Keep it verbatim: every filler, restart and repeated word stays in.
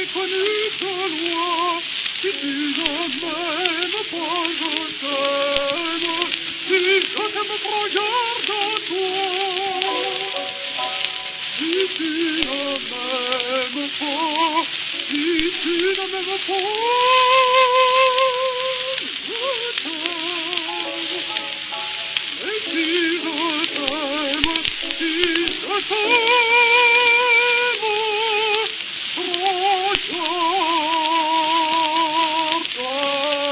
connu ta loi. Si tu ne m'aimes pas, je t'aime. Si je t'aime pas, garde à toi. Si tu ne m'aimes pas, si tu ne m'aimes pas, je t'aime. Et si je t'aime, si je t'aime,